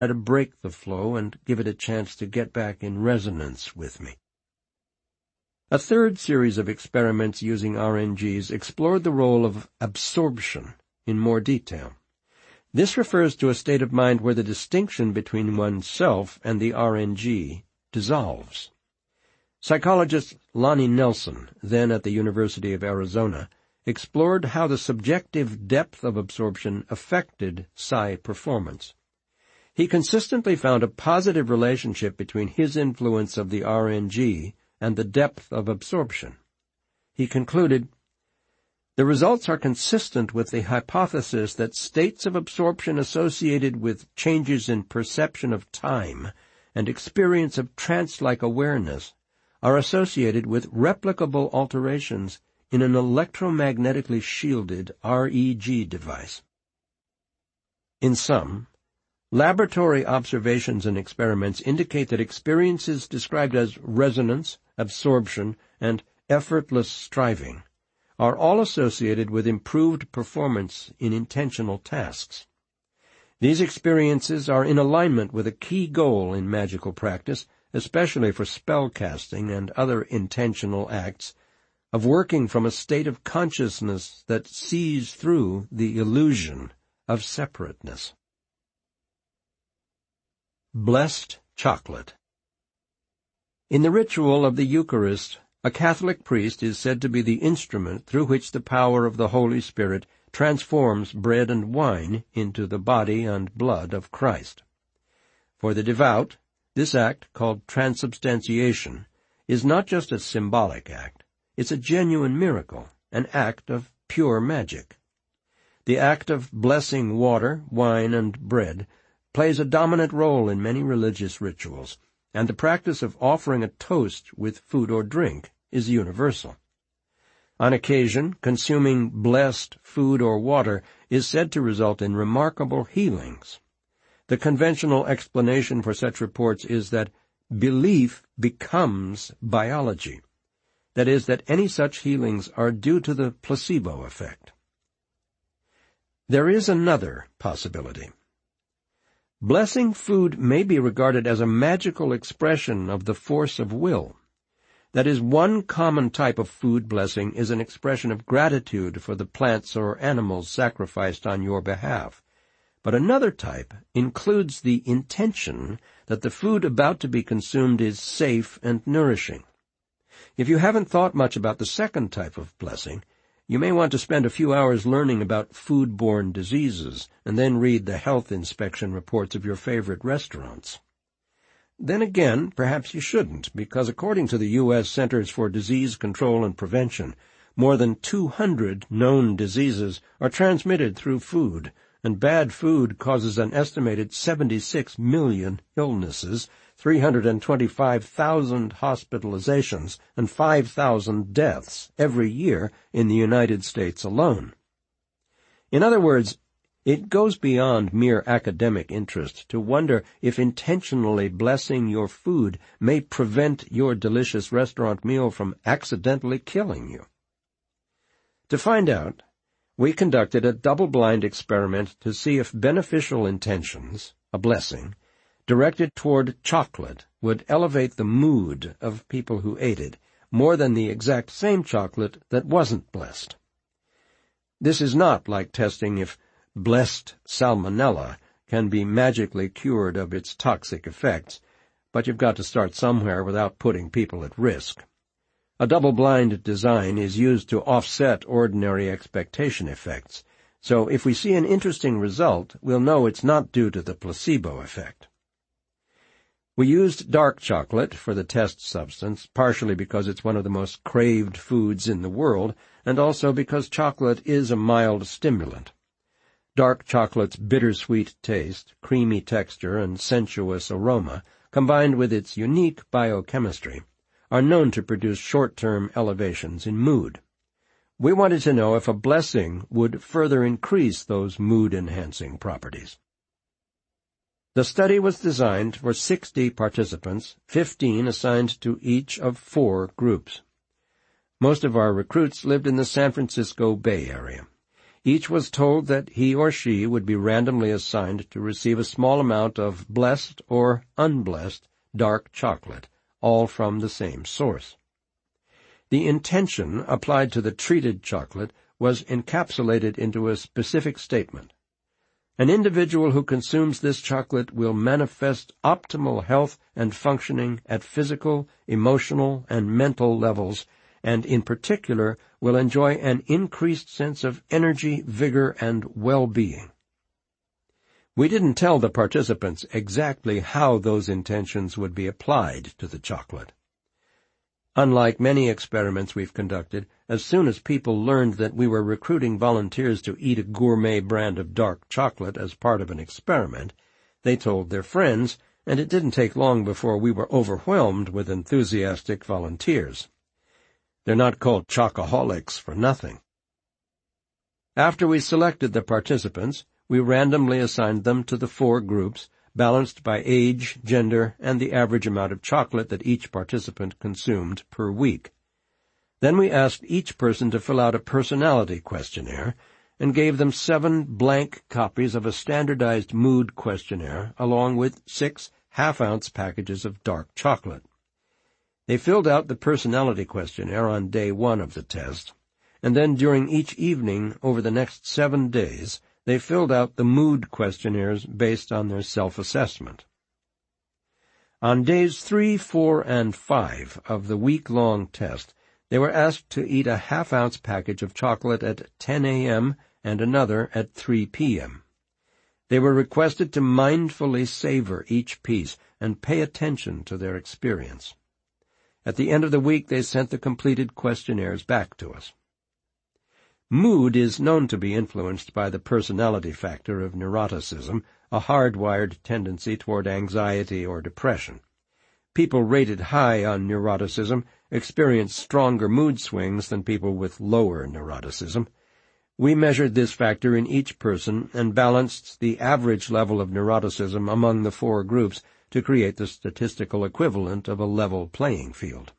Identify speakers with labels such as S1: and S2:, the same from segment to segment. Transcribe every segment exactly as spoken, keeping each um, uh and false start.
S1: to break the flow and give it a chance to get back in resonance with me. A third series of experiments using R N Gs explored the role of absorption in more detail. This refers to a state of mind where the distinction between oneself and the R N G dissolves. Psychologist Lonnie Nelson, then at the University of Arizona, explored how the subjective depth of absorption affected psi performance. He consistently found a positive relationship between his influence of the R N G and the depth of absorption. He concluded, "The results are consistent with the hypothesis that states of absorption associated with changes in perception of time and experience of trance-like awareness are associated with replicable alterations in an electromagnetically shielded R E G device." In sum, laboratory observations and experiments indicate that experiences described as resonance, absorption, and effortless striving are all associated with improved performance in intentional tasks. These experiences are in alignment with a key goal in magical practice, especially for spellcasting and other intentional acts, of working from a state of consciousness that sees through the illusion of separateness. Blessed chocolate. In the ritual of the Eucharist, a Catholic priest is said to be the instrument through which the power of the Holy Spirit transforms bread and wine into the body and blood of Christ. For the devout, this act, called transubstantiation, is not just a symbolic act. It's a genuine miracle, an act of pure magic. The act of blessing water, wine, and bread plays a dominant role in many religious rituals, and the practice of offering a toast with food or drink is universal. On occasion, consuming blessed food or water is said to result in remarkable healings. The conventional explanation for such reports is that belief becomes biology. That is, that any such healings are due to the placebo effect. There is another possibility. Blessing food may be regarded as a magical expression of the force of will. That is, one common type of food blessing is an expression of gratitude for the plants or animals sacrificed on your behalf. But another type includes the intention that the food about to be consumed is safe and nourishing. If you haven't thought much about the second type of blessing, you may want to spend a few hours learning about food-borne diseases and then read the health inspection reports of your favorite restaurants. Then again, perhaps you shouldn't, because according to the U S Centers for Disease Control and Prevention, more than two hundred known diseases are transmitted through food, and bad food causes an estimated seventy-six million illnesses, three hundred twenty-five thousand hospitalizations, and five thousand deaths every year in the United States alone. In other words, it goes beyond mere academic interest to wonder if intentionally blessing your food may prevent your delicious restaurant meal from accidentally killing you. To find out, we conducted a double-blind experiment to see if beneficial intentions, a blessing, directed toward chocolate would elevate the mood of people who ate it more than the exact same chocolate that wasn't blessed. This is not like testing if blessed salmonella can be magically cured of its toxic effects, but you've got to start somewhere without putting people at risk. A double-blind design is used to offset ordinary expectation effects, so if we see an interesting result, we'll know it's not due to the placebo effect. We used dark chocolate for the test substance, partially because it's one of the most craved foods in the world, and also because chocolate is a mild stimulant. Dark chocolate's bittersweet taste, creamy texture, and sensuous aroma, combined with its unique biochemistry, are known to produce short-term elevations in mood. We wanted to know if a blessing would further increase those mood-enhancing properties. The study was designed for sixty participants, fifteen assigned to each of four groups. Most of our recruits lived in the San Francisco Bay Area. Each was told that he or she would be randomly assigned to receive a small amount of blessed or unblessed dark chocolate, all from the same source. The intention applied to the treated chocolate was encapsulated into a specific statement. An individual who consumes this chocolate will manifest optimal health and functioning at physical, emotional, and mental levels, and in particular will enjoy an increased sense of energy, vigor, and well-being. We didn't tell the participants exactly how those intentions would be applied to the chocolate. Unlike many experiments we've conducted, as soon as people learned that we were recruiting volunteers to eat a gourmet brand of dark chocolate as part of an experiment, they told their friends, and it didn't take long before we were overwhelmed with enthusiastic volunteers. They're not called chocoholics for nothing. After we selected the participants, we randomly assigned them to the four groups, balanced by age, gender, and the average amount of chocolate that each participant consumed per week. Then we asked each person to fill out a personality questionnaire and gave them seven blank copies of a standardized mood questionnaire along with six half-ounce packages of dark chocolate. They filled out the personality questionnaire on day one of the test, and then during each evening over the next seven days, they filled out the mood questionnaires based on their self-assessment. On days three, four, and five of the week-long test, they were asked to eat a half-ounce package of chocolate at ten a m and another at three p m They were requested to mindfully savor each piece and pay attention to their experience. At the end of the week, they sent the completed questionnaires back to us. Mood is known to be influenced by the personality factor of neuroticism, a hardwired tendency toward anxiety or depression. People rated high on neuroticism experience stronger mood swings than people with lower neuroticism. We measured this factor in each person and balanced the average level of neuroticism among the four groups to create the statistical equivalent of a level playing field.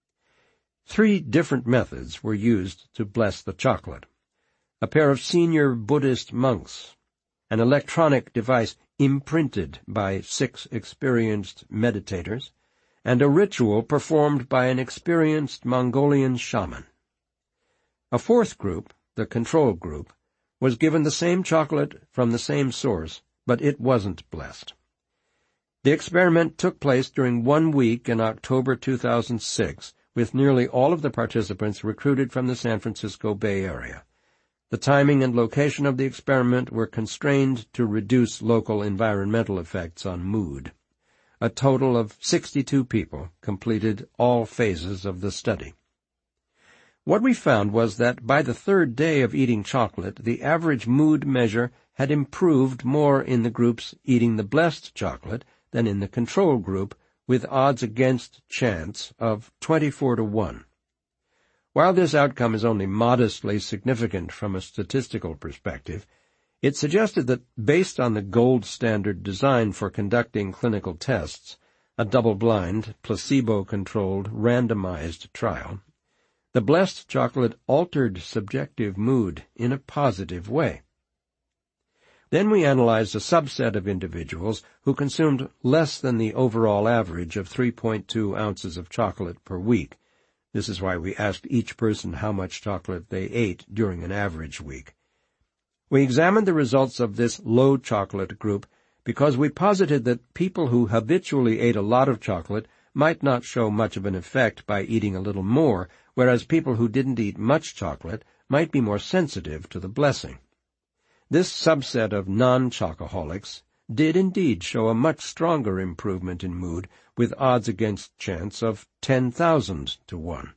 S1: Three different methods were used to bless the chocolate. A pair of senior Buddhist monks, an electronic device imprinted by six experienced meditators, and a ritual performed by an experienced Mongolian shaman. A fourth group, the control group, was given the same chocolate from the same source, but it wasn't blessed. The experiment took place during one week in October two thousand six, with nearly all of the participants recruited from the San Francisco Bay Area. The timing and location of the experiment were constrained to reduce local environmental effects on mood. A total of sixty-two people completed all phases of the study. What we found was that by the third day of eating chocolate, the average mood measure had improved more in the groups eating the blessed chocolate than in the control group, with odds against chance of twenty-four to one. While this outcome is only modestly significant from a statistical perspective, it suggested that, based on the gold standard design for conducting clinical tests, a double-blind, placebo-controlled, randomized trial, the blessed chocolate altered subjective mood in a positive way. Then we analyzed a subset of individuals who consumed less than the overall average of three point two ounces of chocolate per week. This is why we asked each person how much chocolate they ate during an average week. We examined the results of this low chocolate group because we posited that people who habitually ate a lot of chocolate might not show much of an effect by eating a little more, whereas people who didn't eat much chocolate might be more sensitive to the blessing. This subset of non-chocoholics did indeed show a much stronger improvement in mood, with odds against chance of ten thousand to one.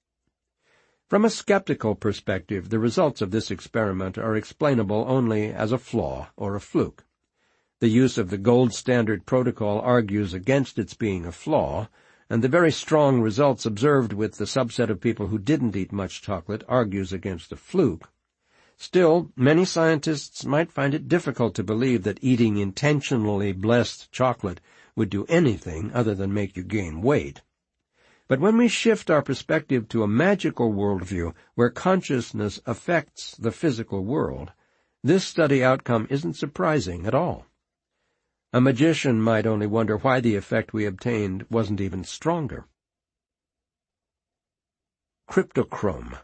S1: From a skeptical perspective, the results of this experiment are explainable only as a flaw or a fluke. The use of the gold standard protocol argues against its being a flaw, and the very strong results observed with the subset of people who didn't eat much chocolate argues against a fluke. Still, many scientists might find it difficult to believe that eating intentionally blessed chocolate would do anything other than make you gain weight. But when we shift our perspective to a magical worldview where consciousness affects the physical world, this study outcome isn't surprising at all. A magician might only wonder why the effect we obtained wasn't even stronger. Cryptochrome.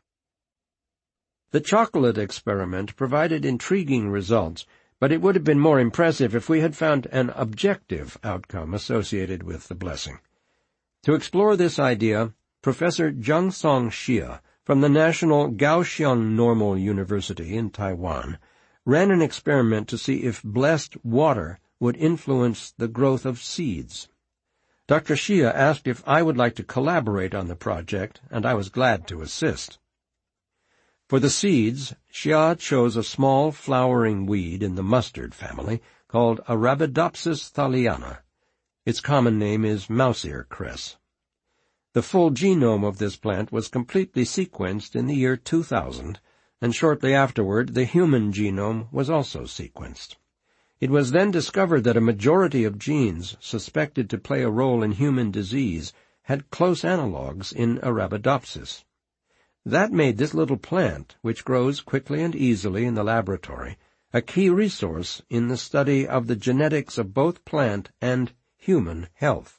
S1: The chocolate experiment provided intriguing results, but it would have been more impressive if we had found an objective outcome associated with the blessing. To explore this idea, Professor Jiangsong Xia from the National Kaohsiung Normal University in Taiwan ran an experiment to see if blessed water would influence the growth of seeds. Doctor Xia asked if I would like to collaborate on the project, and I was glad to assist. For the seeds, Xia chose a small flowering weed in the mustard family called Arabidopsis thaliana. Its common name is mouse-ear cress. The full genome of this plant was completely sequenced in the year two thousand, and shortly afterward the human genome was also sequenced. It was then discovered that a majority of genes suspected to play a role in human disease had close analogues in Arabidopsis. That made this little plant, which grows quickly and easily in the laboratory, a key resource in the study of the genetics of both plant and human health.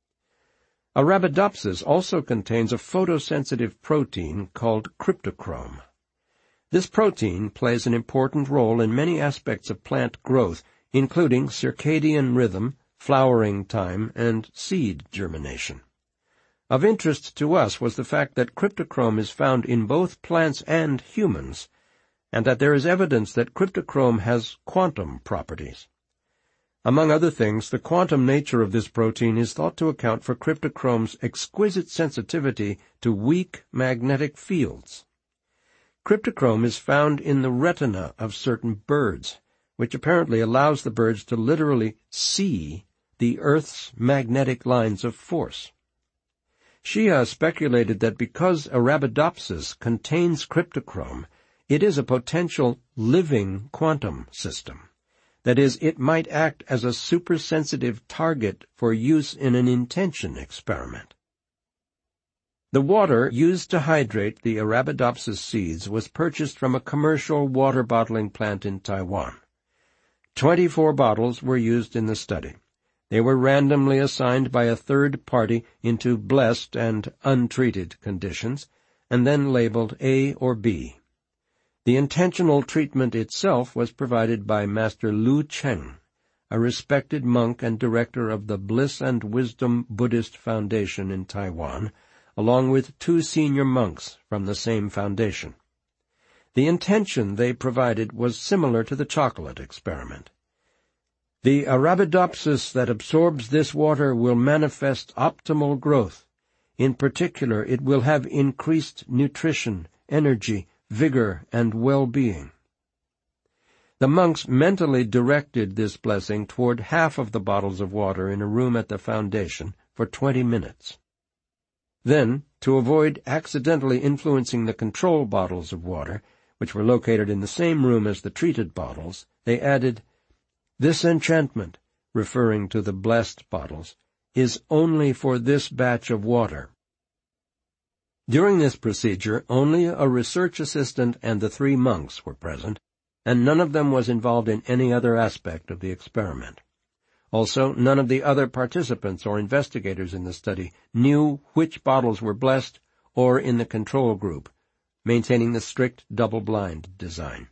S1: Arabidopsis also contains a photosensitive protein called cryptochrome. This protein plays an important role in many aspects of plant growth, including circadian rhythm, flowering time, and seed germination. Of interest to us was the fact that cryptochrome is found in both plants and humans, and that there is evidence that cryptochrome has quantum properties. Among other things, the quantum nature of this protein is thought to account for cryptochrome's exquisite sensitivity to weak magnetic fields. Cryptochrome is found in the retina of certain birds, which apparently allows the birds to literally see the Earth's magnetic lines of force. Xia speculated that because Arabidopsis contains cryptochrome, it is a potential living quantum system. That is, it might act as a supersensitive target for use in an intention experiment. The water used to hydrate the Arabidopsis seeds was purchased from a commercial water bottling plant in Taiwan. Twenty-four bottles were used in the study. They were randomly assigned by a third party into blessed and untreated conditions, and then labeled A or B. The intentional treatment itself was provided by Master Lu Cheng, a respected monk and director of the Bliss and Wisdom Buddhist Foundation in Taiwan, along with two senior monks from the same foundation. The intention they provided was similar to the chocolate experiment. The Arabidopsis that absorbs this water will manifest optimal growth. In particular, it will have increased nutrition, energy, vigor, and well-being. The monks mentally directed this blessing toward half of the bottles of water in a room at the foundation for twenty minutes. Then, to avoid accidentally influencing the control bottles of water, which were located in the same room as the treated bottles, they added, "This enchantment," referring to the blessed bottles, "is only for this batch of water." During this procedure, only a research assistant and the three monks were present, and none of them was involved in any other aspect of the experiment. Also, none of the other participants or investigators in the study knew which bottles were blessed or in the control group, maintaining the strict double-blind design.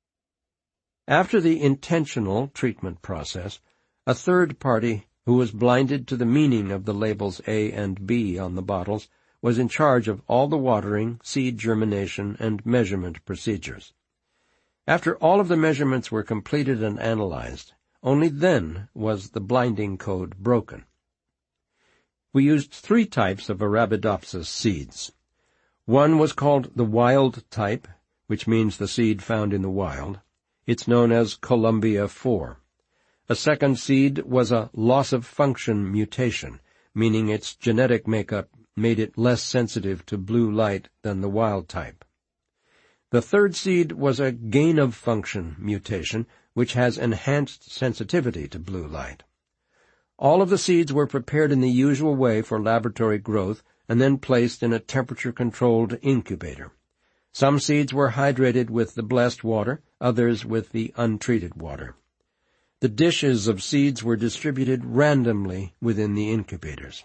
S1: After the intentional treatment process, a third party, who was blinded to the meaning of the labels A and B on the bottles, was in charge of all the watering, seed germination, and measurement procedures. After all of the measurements were completed and analyzed, only then was the blinding code broken. We used three types of Arabidopsis seeds. One was called the wild type, which means the seed found in the wild. It's known as Columbia four. A second seed was a loss-of-function mutation, meaning its genetic makeup made it less sensitive to blue light than the wild type. The third seed was a gain-of-function mutation, which has enhanced sensitivity to blue light. All of the seeds were prepared in the usual way for laboratory growth, and then placed in a temperature-controlled incubator. Some seeds were hydrated with the blessed water, others with the untreated water. The dishes of seeds were distributed randomly within the incubators.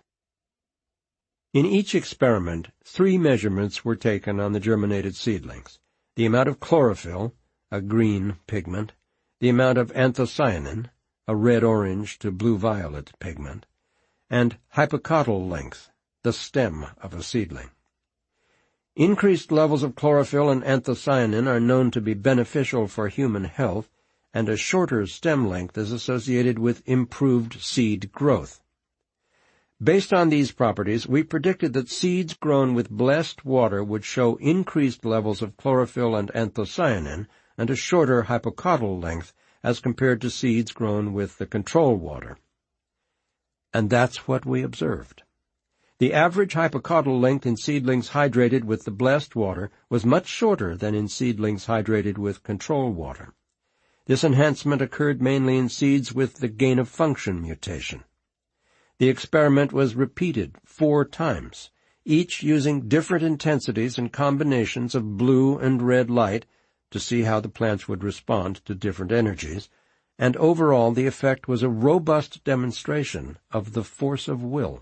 S1: In each experiment, three measurements were taken on the germinated seedlings: the amount of chlorophyll, a green pigment, the amount of anthocyanin, a red-orange to blue-violet pigment, and hypocotyl length, the stem of a seedling. Increased levels of chlorophyll and anthocyanin are known to be beneficial for human health, and a shorter stem length is associated with improved seed growth. Based on these properties, we predicted that seeds grown with blessed water would show increased levels of chlorophyll and anthocyanin and a shorter hypocotyl length as compared to seeds grown with the control water. And that's what we observed. The average hypocotyl length in seedlings hydrated with the blessed water was much shorter than in seedlings hydrated with control water. This enhancement occurred mainly in seeds with the gain-of-function mutation. The experiment was repeated four times, each using different intensities and combinations of blue and red light to see how the plants would respond to different energies, and overall the effect was a robust demonstration of the force of will.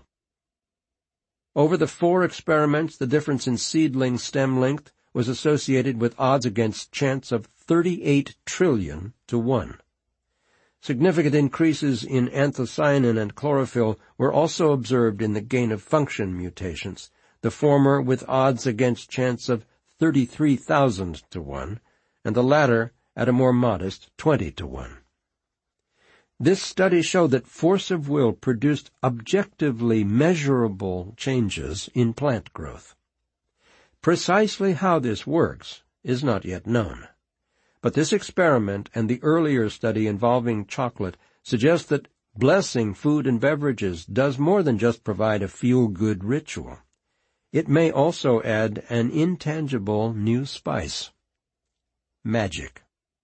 S1: Over the four experiments, the difference in seedling stem length was associated with odds against chance of thirty-eight trillion to one. Significant increases in anthocyanin and chlorophyll were also observed in the gain-of-function mutations, the former with odds against chance of thirty-three thousand to one, and the latter at a more modest twenty to one. This study showed that force of will produced objectively measurable changes in plant growth. Precisely how this works is not yet known. But this experiment and the earlier study involving chocolate suggest that blessing food and beverages does more than just provide a feel-good ritual. It may also add an intangible new spice: magic.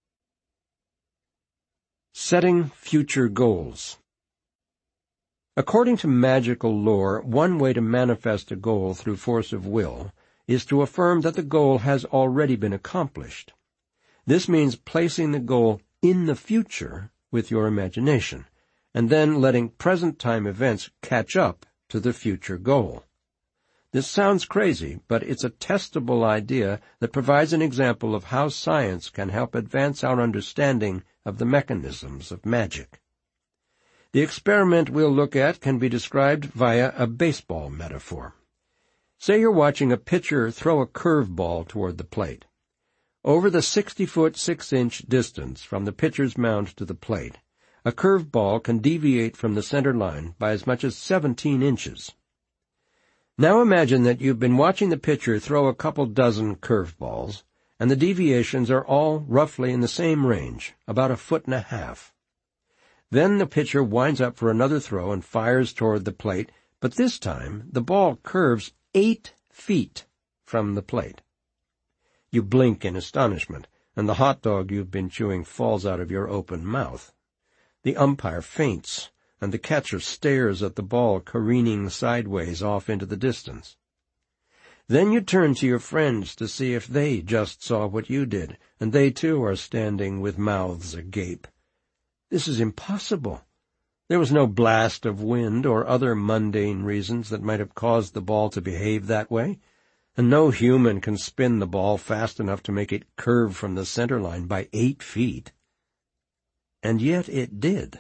S1: Setting future goals. According to magical lore, one way to manifest a goal through force of will is to affirm that the goal has already been accomplished. This means placing the goal in the future with your imagination, and then letting present-time events catch up to the future goal. This sounds crazy, but it's a testable idea that provides an example of how science can help advance our understanding of the mechanisms of magic. The experiment we'll look at can be described via a baseball metaphor. Say you're watching a pitcher throw a curveball toward the plate. Over the sixty-foot, six-inch distance from the pitcher's mound to the plate, a curveball can deviate from the center line by as much as seventeen inches. Now imagine that you've been watching the pitcher throw a couple dozen curveballs, and the deviations are all roughly in the same range, about a foot and a half. Then the pitcher winds up for another throw and fires toward the plate, but this time the ball curves eight feet from the plate. You blink in astonishment, and the hot dog you've been chewing falls out of your open mouth. The umpire faints, and the catcher stares at the ball careening sideways off into the distance. Then you turn to your friends to see if they just saw what you did, and they too are standing with mouths agape. This is impossible. There was no blast of wind or other mundane reasons that might have caused the ball to behave that way, and no human can spin the ball fast enough to make it curve from the center line by eight feet. And yet it did.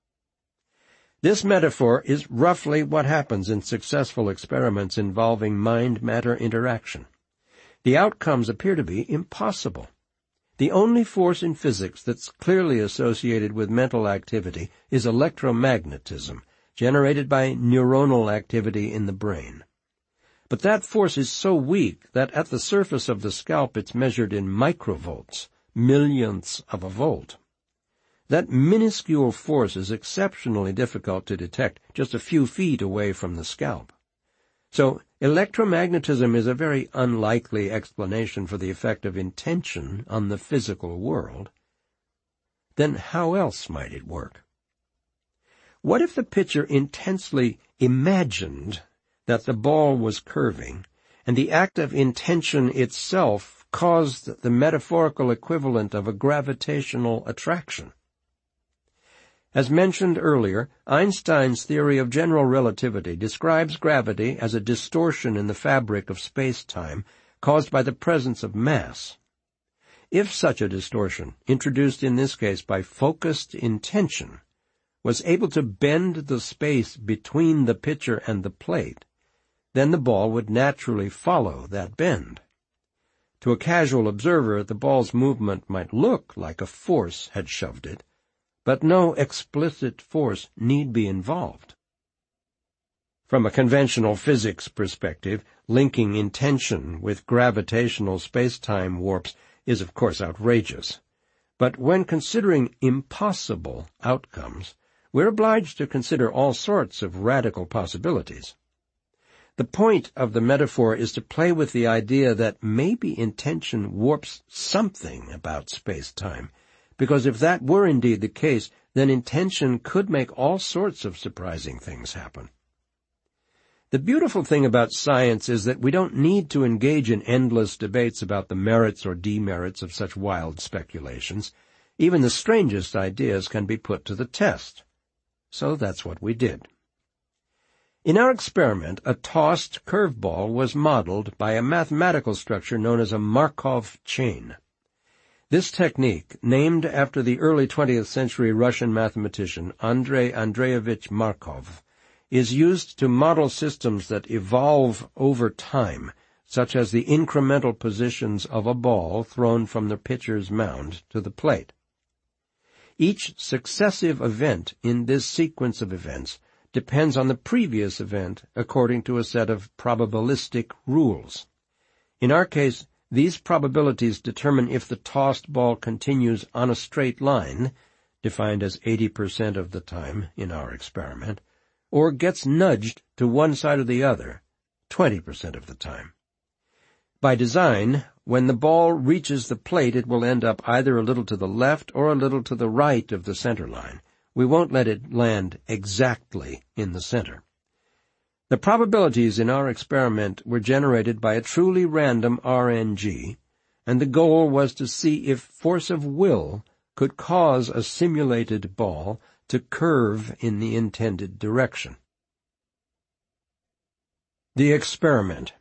S1: This metaphor is roughly what happens in successful experiments involving mind-matter interaction. The outcomes appear to be impossible. The only force in physics that's clearly associated with mental activity is electromagnetism, generated by neuronal activity in the brain. But that force is so weak that at the surface of the scalp it's measured in microvolts, millionths of a volt. That minuscule force is exceptionally difficult to detect just a few feet away from the scalp. So electromagnetism is a very unlikely explanation for the effect of intention on the physical world. Then how else might it work? What if the pitcher intensely imagined that the ball was curving, and the act of intention itself caused the metaphorical equivalent of a gravitational attraction. As mentioned earlier, Einstein's theory of general relativity describes gravity as a distortion in the fabric of space-time caused by the presence of mass. If such a distortion, introduced in this case by focused intention, was able to bend the space between the pitcher and the plate, then the ball would naturally follow that bend. To a casual observer, the ball's movement might look like a force had shoved it, but no explicit force need be involved. From a conventional physics perspective, linking intention with gravitational space-time warps is of course outrageous. But when considering impossible outcomes, we're obliged to consider all sorts of radical possibilities. The point of the metaphor is to play with the idea that maybe intention warps something about space-time, because if that were indeed the case, then intention could make all sorts of surprising things happen. The beautiful thing about science is that we don't need to engage in endless debates about the merits or demerits of such wild speculations. Even the strangest ideas can be put to the test. So that's what we did. In our experiment, a tossed curveball was modeled by a mathematical structure known as a Markov chain. This technique, named after the early twentieth century Russian mathematician Andrei Andreevich Markov, is used to model systems that evolve over time, such as the incremental positions of a ball thrown from the pitcher's mound to the plate. Each successive event in this sequence of events depends on the previous event according to a set of probabilistic rules. In our case, these probabilities determine if the tossed ball continues on a straight line, defined as eighty percent of the time in our experiment, or gets nudged to one side or the other, twenty percent of the time. By design, when the ball reaches the plate, it will end up either a little to the left or a little to the right of the center line. We won't let it land exactly in the center. The probabilities in our experiment were generated by a truly random R N G, and the goal was to see if force of will could cause a simulated ball to curve in the intended direction. The experiment.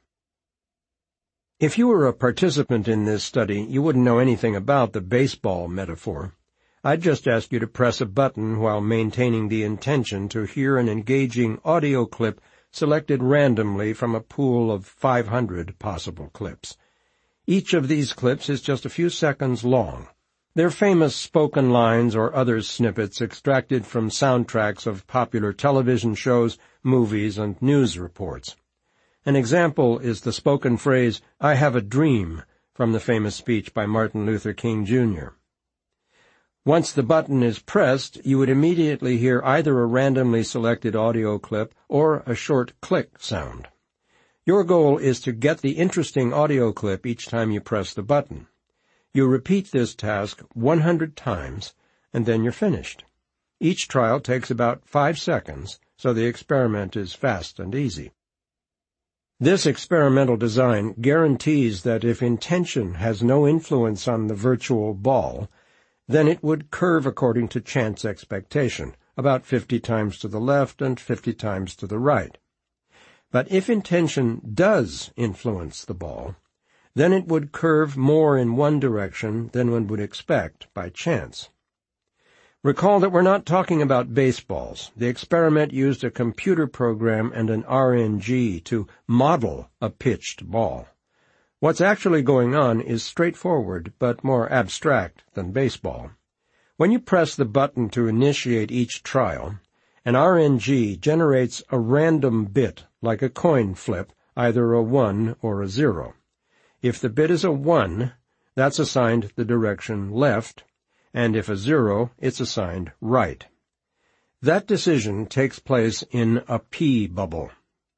S1: If you were a participant in this study, you wouldn't know anything about the baseball metaphor. I'd just ask you to press a button while maintaining the intention to hear an engaging audio clip selected randomly from a pool of five hundred possible clips. Each of these clips is just a few seconds long. They're famous spoken lines or other snippets extracted from soundtracks of popular television shows, movies, and news reports. An example is the spoken phrase, "I have a dream," from the famous speech by Martin Luther King, Junior Once the button is pressed, you would immediately hear either a randomly selected audio clip or a short click sound. Your goal is to get the interesting audio clip each time you press the button. You repeat this task one hundred times, and then you're finished. Each trial takes about five seconds, so the experiment is fast and easy. This experimental design guarantees that if intention has no influence on the virtual ball, then it would curve according to chance expectation, about fifty times to the left and fifty times to the right. But if intention does influence the ball, then it would curve more in one direction than one would expect by chance. Recall that we're not talking about baseballs. The experiment used a computer program and an R N G to model a pitched ball. What's actually going on is straightforward but more abstract than baseball. When you press the button to initiate each trial, an R N G generates a random bit, like a coin flip, either a one or a zero. If the bit is a one, that's assigned the direction left, and if a zero, it's assigned right. That decision takes place in a P bubble.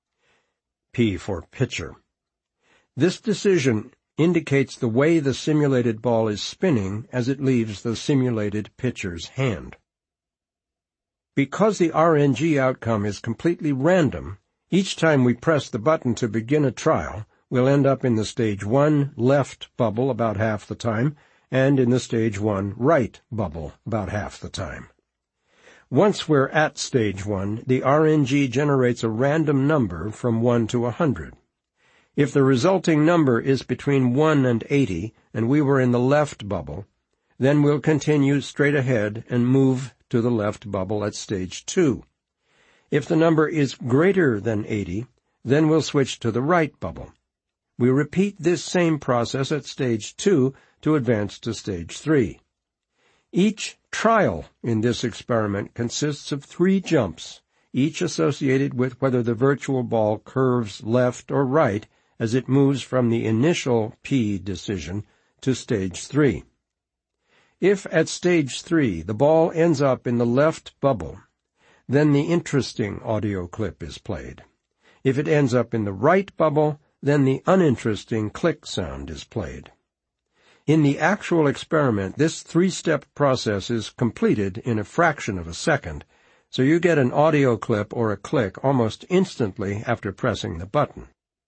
S1: P for pitcher. This decision indicates the way the simulated ball is spinning as it leaves the simulated pitcher's hand. Because the R N G outcome is completely random, Each time we press the button to begin a trial, we'll end up in the stage one left bubble about half the time, and in the stage one right bubble about half the time. Once we're at stage one, the R N G generates a random number from one to one hundred. If the resulting number is between one and eighty, and we were in the left bubble, then we'll continue straight ahead and move to the left bubble at stage two. If the number is greater than eighty, then we'll switch to the right bubble. We repeat this same process at stage two to advance to stage three. Each trial in this experiment consists of three jumps, each associated with whether the virtual ball curves left or right as it moves from the initial P decision to stage three. If at stage three the ball ends up in the left bubble, then the interesting audio clip is played. If it ends up in the right bubble, then the uninteresting click sound is played. In the actual experiment, this three-step process is completed in a fraction of a second, so you get an audio clip or a click almost instantly after pressing the button.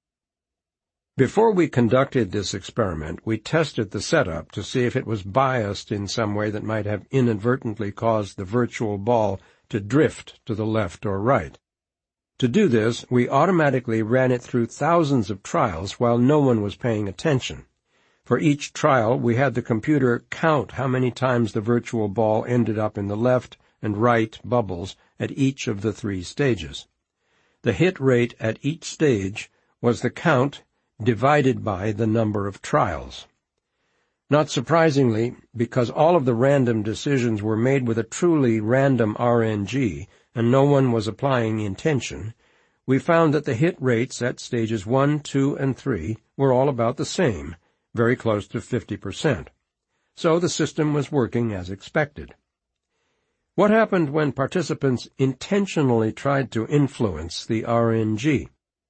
S1: Before we conducted this experiment, we tested the setup to see if it was biased in some way that might have inadvertently caused the virtual ball to drift to the left or right. To do this, we automatically ran it through thousands of trials while no one was paying attention. For each trial, we had the computer count how many times the virtual ball ended up in the left and right bubbles at each of the three stages. The hit rate at each stage was the count divided by the number of trials. Not surprisingly, because all of the random decisions were made with a truly random R N G, and no one was applying intention, we found that the hit rates at stages one, two, and three were all about the same, very close to fifty percent. So the system was working as expected. What happened when participants intentionally tried to influence the R N G?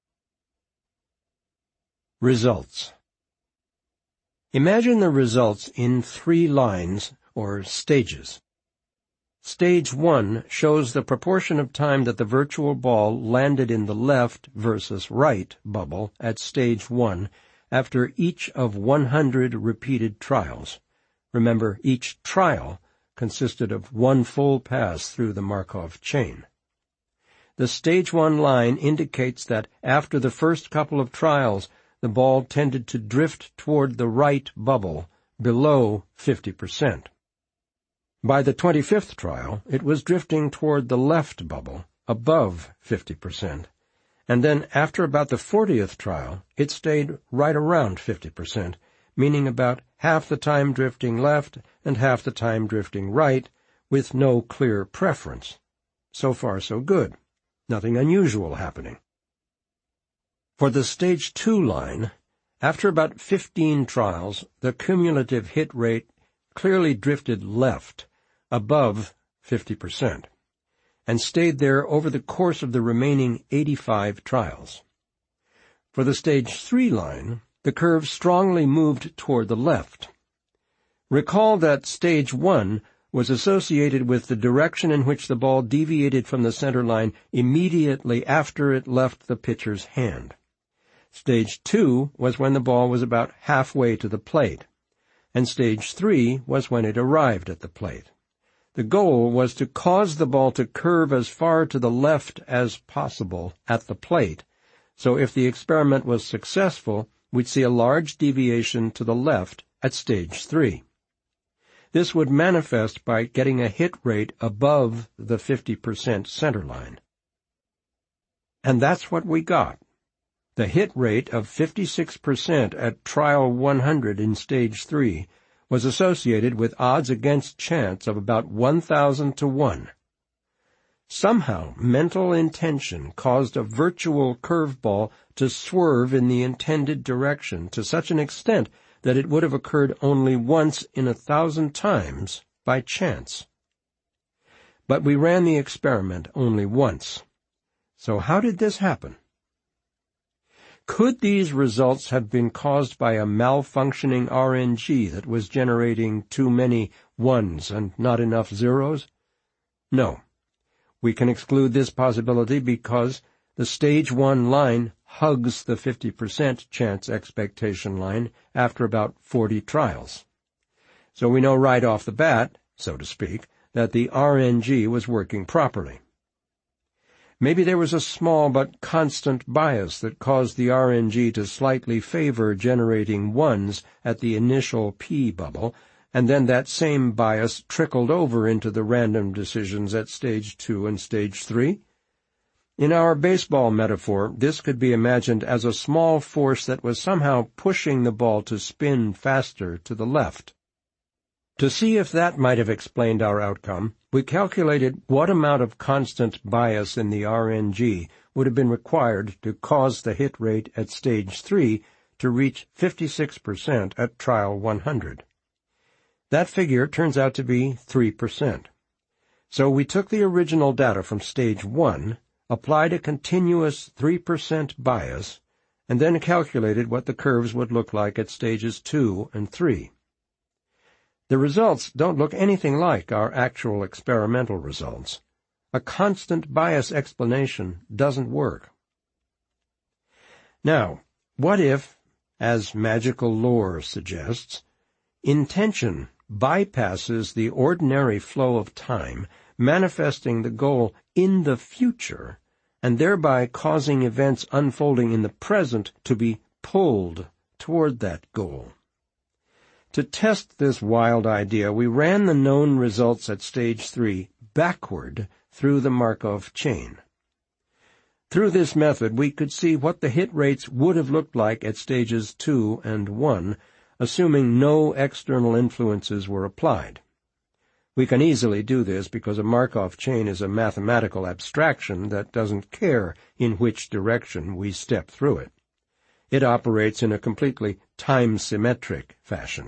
S1: Results. Imagine the results in three lines, or stages. Stage one shows the proportion of time that the virtual ball landed in the left versus right bubble at stage one after each of one hundred repeated trials. Remember, each trial consisted of one full pass through the Markov chain. The stage one line indicates that after the first couple of trials, the ball tended to drift toward the right bubble, below fifty percent. By the twenty-fifth trial, it was drifting toward the left bubble, above fifty percent, and then after about the fortieth trial, it stayed right around fifty percent, meaning about half the time drifting left and half the time drifting right, with no clear preference. So far, so good. Nothing unusual happening. For the stage two line, after about fifteen trials, the cumulative hit rate clearly drifted left, above fifty percent, and stayed there over the course of the remaining eighty-five trials. For the stage three line, the curve strongly moved toward the left. Recall that stage one was associated with the direction in which the ball deviated from the center line immediately after it left the pitcher's hand. Stage two was when the ball was about halfway to the plate, and stage three was when it arrived at the plate. The goal was to cause the ball to curve as far to the left as possible at the plate, so if the experiment was successful, we'd see a large deviation to the left at stage three. This would manifest by getting a hit rate above the fifty percent center line. And that's what we got. The hit rate of fifty-six percent at trial one hundred in stage three was associated with odds against chance of about one thousand to one. Somehow, mental intention caused a virtual curveball to swerve in the intended direction to such an extent that it would have occurred only once in a thousand times by chance. But we ran the experiment only once. So how did this happen? Could these results have been caused by a malfunctioning R N G that was generating too many ones and not enough zeros? No. We can exclude this possibility because the stage one line hugs the fifty percent chance expectation line after about forty trials. So we know right off the bat, so to speak, that the R N G was working properly. Maybe there was a small but constant bias that caused the R N G to slightly favor generating ones at the initial P bubble, and then that same bias trickled over into the random decisions at stage two and stage three. In our baseball metaphor, this could be imagined as a small force that was somehow pushing the ball to spin faster to the left. To see if that might have explained our outcome, we calculated what amount of constant bias in the R N G would have been required to cause the hit rate at stage three to reach fifty-six percent at trial one hundred. That figure turns out to be three percent. So we took the original data from stage one, applied a continuous three percent bias, and then calculated what the curves would look like at stages two and three. The results don't look anything like our actual experimental results. A constant bias explanation doesn't work. Now, what if, as magical lore suggests, intention bypasses the ordinary flow of time, manifesting the goal in the future, and thereby causing events unfolding in the present to be pulled toward that goal? To test this wild idea, we ran the known results at stage three backward through the Markov chain. Through this method, we could see what the hit rates would have looked like at stages two and one, assuming no external influences were applied. We can easily do this because a Markov chain is a mathematical abstraction that doesn't care in which direction we step through it. It operates in a completely time-symmetric fashion.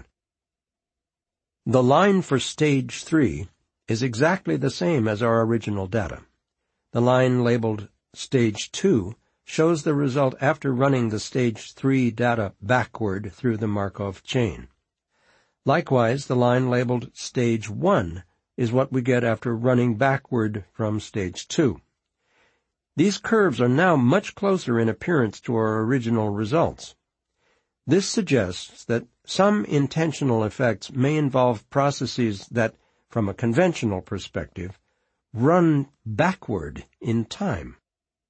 S1: The line for stage three is exactly the same as our original data. The line labeled stage two shows the result after running the stage three data backward through the Markov chain. Likewise, the line labeled stage one is what we get after running backward from stage two. These curves are now much closer in appearance to our original results. This suggests that some intentional effects may involve processes that, from a conventional perspective, run backward in time.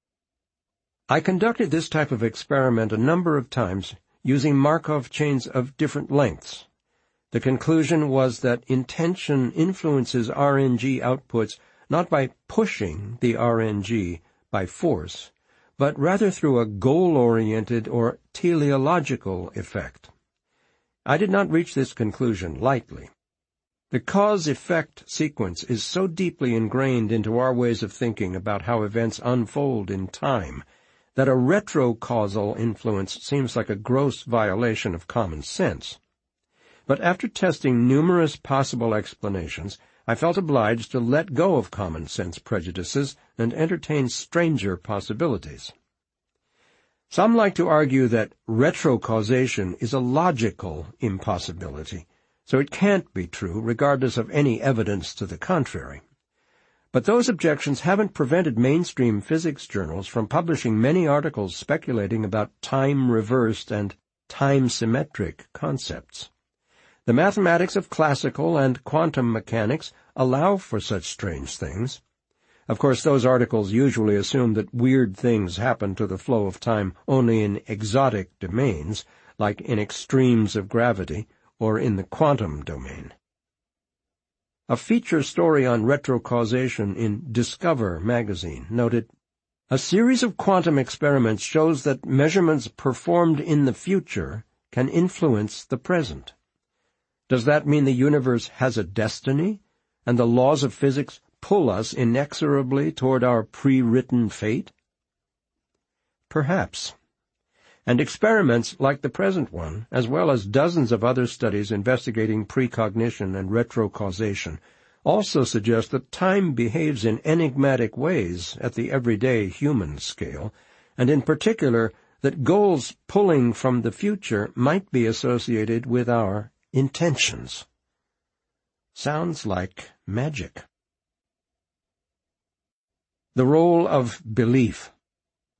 S1: I conducted this type of experiment a number of times using Markov chains of different lengths. The conclusion was that intention influences R N G outputs not by pushing the R N G by force, but rather through a goal-oriented or teleological effect. I did not reach this conclusion lightly. The cause-effect sequence is so deeply ingrained into our ways of thinking about how events unfold in time that a retrocausal influence seems like a gross violation of common sense. But after testing numerous possible explanations, I felt obliged to let go of common-sense prejudices and entertain stranger possibilities. Some like to argue that retrocausation is a logical impossibility, so it can't be true regardless of any evidence to the contrary. But those objections haven't prevented mainstream physics journals from publishing many articles speculating about time-reversed and time-symmetric concepts. The mathematics of classical and quantum mechanics allow for such strange things. Of course, those articles usually assume that weird things happen to the flow of time only in exotic domains, like in extremes of gravity or in the quantum domain. A feature story on retrocausation in Discover magazine noted, "A series of quantum experiments shows that measurements performed in the future can influence the present. Does that mean the universe has a destiny, and the laws of physics pull us inexorably toward our pre-written fate?" Perhaps. And experiments like the present one, as well as dozens of other studies investigating precognition and retrocausation, also suggest that time behaves in enigmatic ways at the everyday human scale, and in particular that goals pulling from the future might be associated with our intentions. Sounds like magic. The role of belief.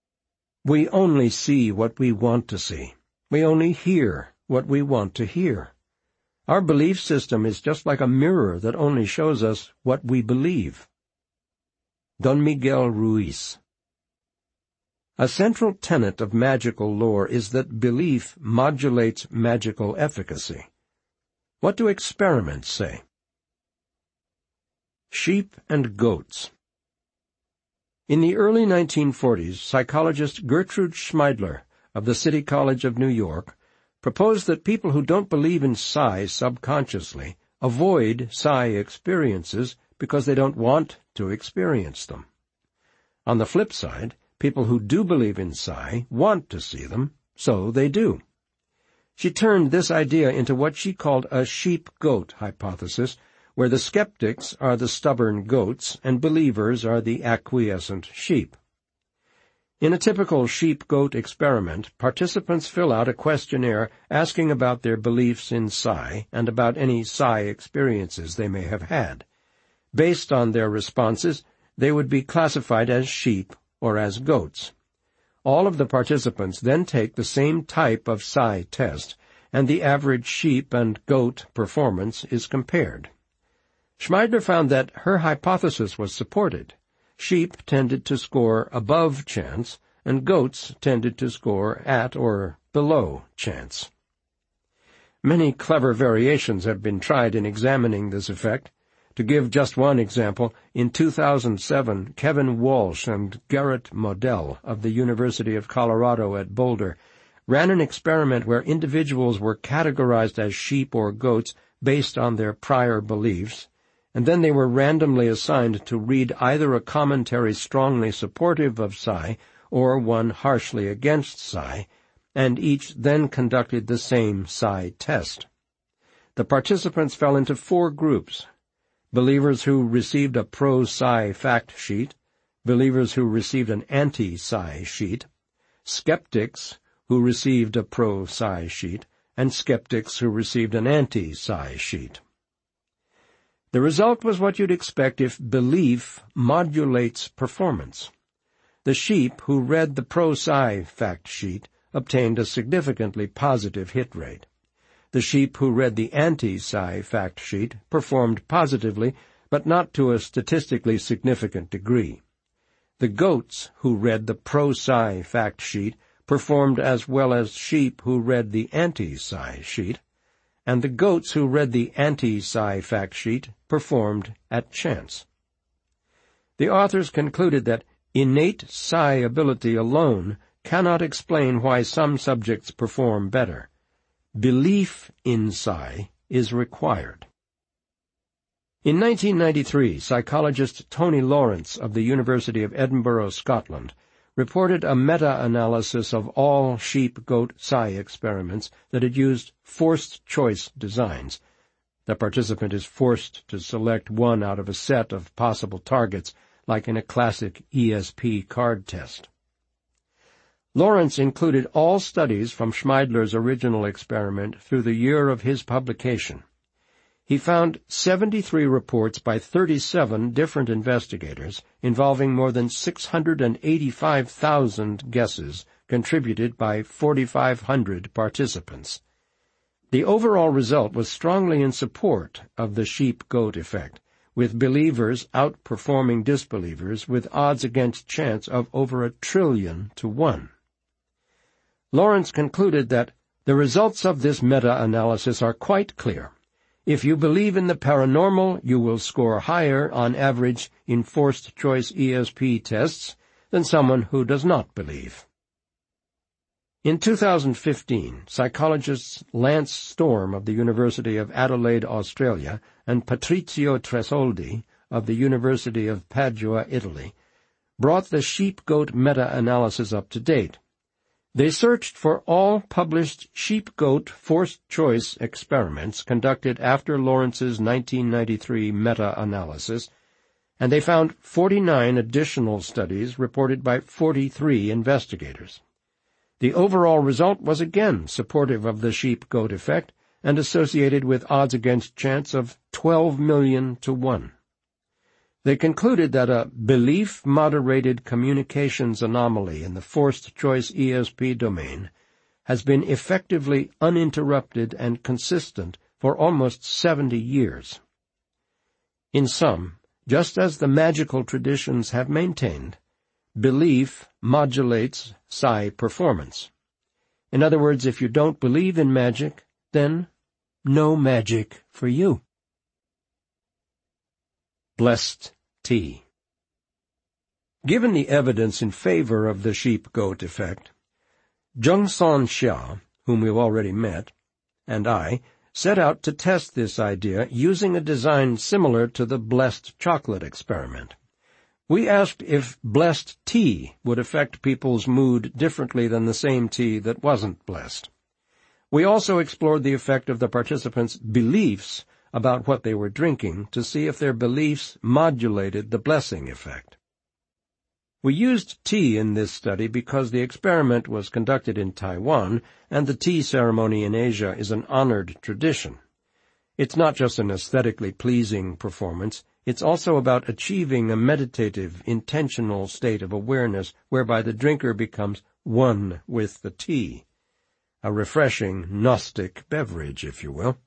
S1: We only see what we want to see. We only hear what we want to hear. Our belief system is just like a mirror that only shows us what we believe. Don Miguel Ruiz. A central tenet of magical lore is that belief modulates magical efficacy. What do experiments say? Sheep and goats. In the early nineteen forties, psychologist Gertrude Schmeidler of the City College of New York proposed that people who don't believe in psi subconsciously avoid psi experiences because they don't want to experience them. On the flip side, people who do believe in psi want to see them, so they do. She turned this idea into what she called a sheep-goat hypothesis, where the skeptics are the stubborn goats and believers are the acquiescent sheep. In a typical sheep-goat experiment, participants fill out a questionnaire asking about their beliefs in psi and about any psi experiences they may have had. Based on their responses, they would be classified as sheep or as goats. All of the participants then take the same type of psi test, and the average sheep and goat performance is compared. Schmeidler found that her hypothesis was supported. Sheep tended to score above chance, and goats tended to score at or below chance. Many clever variations have been tried in examining this effect. To give just one example, in two thousand seven, Kevin Walsh and Garrett Modell of the University of Colorado at Boulder ran an experiment where individuals were categorized as sheep or goats based on their prior beliefs, and then they were randomly assigned to read either a commentary strongly supportive of psi or one harshly against psi, and each then conducted the same psi test. The participants fell into four groups: believers who received a pro-psi fact sheet, believers who received an anti-psi sheet, skeptics who received a pro-psi sheet, and skeptics who received an anti-psi sheet. The result was what you'd expect if belief modulates performance. The sheep who read the pro-psi fact sheet obtained a significantly positive hit rate. The sheep who read the anti-psi fact sheet performed positively, but not to a statistically significant degree. The goats who read the pro-psi fact sheet performed as well as sheep who read the anti-psi sheet, and the goats who read the anti-psi fact sheet performed at chance. The authors concluded that innate psi ability alone cannot explain why some subjects perform better. Belief in psi is required. In nineteen ninety-three, psychologist Tony Lawrence of the University of Edinburgh, Scotland, reported a meta-analysis of all sheep-goat psi experiments that had used forced-choice designs. The participant is forced to select one out of a set of possible targets, like in a classic E S P card test. Lawrence included all studies from Schmeidler's original experiment through the year of his publication. He found seventy-three reports by thirty-seven different investigators involving more than six hundred eighty-five thousand guesses contributed by forty-five hundred participants. The overall result was strongly in support of the sheep-goat effect, with believers outperforming disbelievers with odds against chance of over a trillion to one. Lawrence concluded that the results of this meta-analysis are quite clear. If you believe in the paranormal, you will score higher on average in forced-choice E S P tests than someone who does not believe. In two thousand fifteen, psychologists Lance Storm of the University of Adelaide, Australia, and Patrizio Tresoldi of the University of Padua, Italy, brought the sheep-goat meta-analysis up to date. They searched for all published sheep-goat forced-choice experiments conducted after Lawrence's nineteen ninety-three meta-analysis, and they found forty-nine additional studies reported by forty-three investigators. The overall result was again supportive of the sheep-goat effect and associated with odds against chance of twelve million to one. They concluded that a belief-moderated communications anomaly in the forced-choice E S P domain has been effectively uninterrupted and consistent for almost seventy years. In sum, just as the magical traditions have maintained, belief modulates psi performance. In other words, if you don't believe in magic, then no magic for you. Blessed tea. Given the evidence in favor of the sheep-goat effect, Zhengsan Xia, whom we've already met, and I set out to test this idea using a design similar to the blessed chocolate experiment. We asked if blessed tea would affect people's mood differently than the same tea that wasn't blessed. We also explored the effect of the participants' beliefs about what they were drinking to see if their beliefs modulated the blessing effect. We used tea in this study because the experiment was conducted in Taiwan, and the tea ceremony in Asia is an honored tradition. It's not just an aesthetically pleasing performance, it's also about achieving a meditative, intentional state of awareness whereby the drinker becomes one with the tea. A refreshing Gnostic beverage, if you will.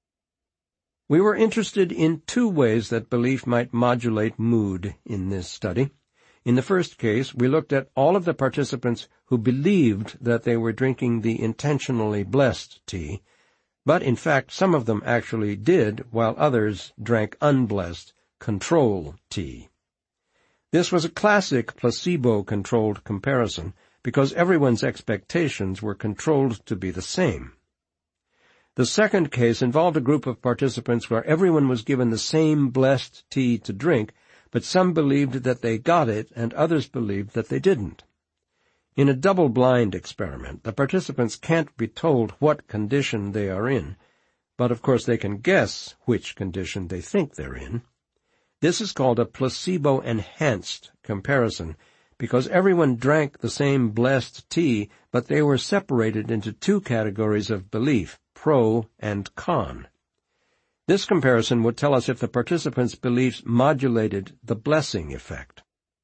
S1: We were interested in two ways that belief might modulate mood in this study. In the first case, we looked at all of the participants who believed that they were drinking the intentionally blessed tea, but in fact some of them actually did, while others drank unblessed, control tea. This was a classic placebo-controlled comparison, because everyone's expectations were controlled to be the same. The second case involved a group of participants where everyone was given the same blessed tea to drink, but some believed that they got it and others believed that they didn't. In a double-blind experiment, the participants can't be told what condition they are in, but of course they can guess which condition they think they're in. This is called a placebo-enhanced comparison, because everyone drank the same blessed tea, but they were separated into two categories of belief, pro and con. This comparison would tell us if the participants' beliefs modulated the blessing effect.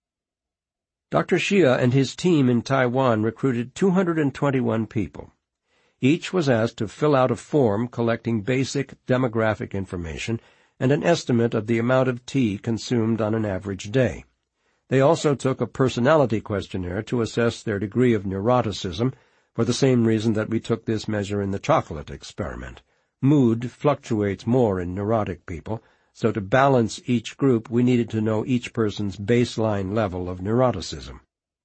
S1: Doctor Xia and his team in Taiwan recruited two hundred twenty-one people. Each was asked to fill out a form collecting basic demographic information and an estimate of the amount of tea consumed on an average day. They also took a personality questionnaire to assess their degree of neuroticism, for the same reason that we took this measure in the chocolate experiment. Mood fluctuates more in neurotic people, so to balance each group we needed to know each person's baseline level of neuroticism.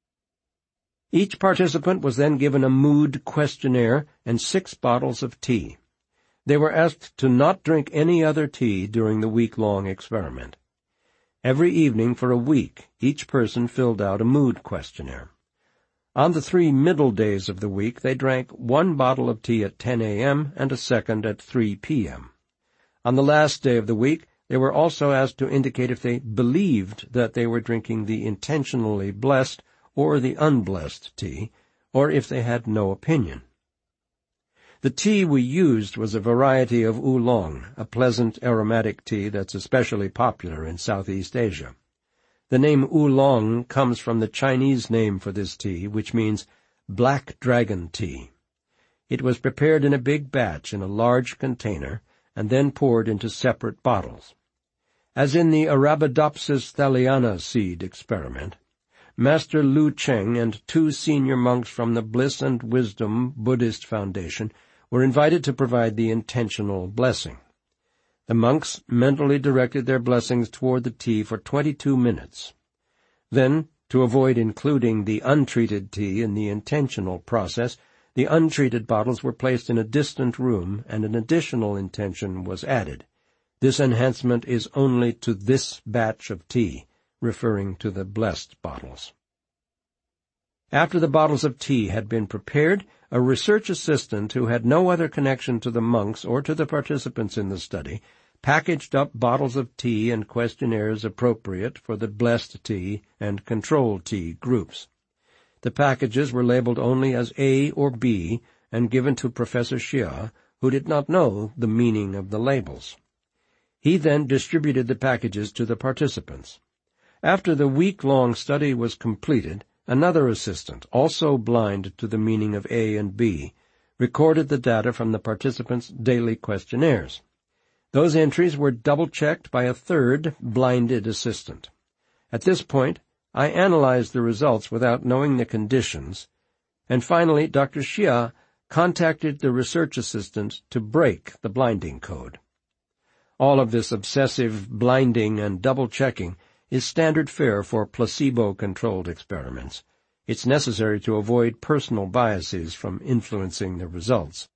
S1: Each participant was then given a mood questionnaire and six bottles of tea. They were asked to not drink any other tea during the week-long experiment. Every evening for a week, each person filled out a mood questionnaire. On the three middle days of the week, they drank one bottle of tea at ten a.m. and a second at three p.m. On the last day of the week, they were also asked to indicate if they believed that they were drinking the intentionally blessed or the unblessed tea, or if they had no opinion. The tea we used was a variety of oolong, a pleasant aromatic tea that's especially popular in Southeast Asia. The name oolong comes from the Chinese name for this tea, which means black dragon tea. It was prepared in a big batch in a large container and then poured into separate bottles. As in the Arabidopsis thaliana seed experiment, Master Lu Cheng and two senior monks from the Bliss and Wisdom Buddhist Foundation were invited to provide the intentional blessing. The monks mentally directed their blessings toward the tea for twenty-two minutes. Then, to avoid including the untreated tea in the intentional process, the untreated bottles were placed in a distant room and an additional intention was added. This enhancement is only to this batch of tea, referring to the blessed bottles. After the bottles of tea had been prepared, a research assistant who had no other connection to the monks or to the participants in the study packaged up bottles of tea and questionnaires appropriate for the blessed tea and control tea groups. The packages were labeled only as A or B and given to Professor Xia, who did not know the meaning of the labels. He then distributed the packages to the participants. After the week-long study was completed, another assistant, also blind to the meaning of A and B, recorded the data from the participants' daily questionnaires. Those entries were double-checked by a third, blinded assistant. At this point, I analyzed the results without knowing the conditions, and finally Doctor Xia contacted the research assistant to break the blinding code. All of this obsessive blinding and double-checking is standard fare for placebo-controlled experiments. It's necessary to avoid personal biases from influencing the results.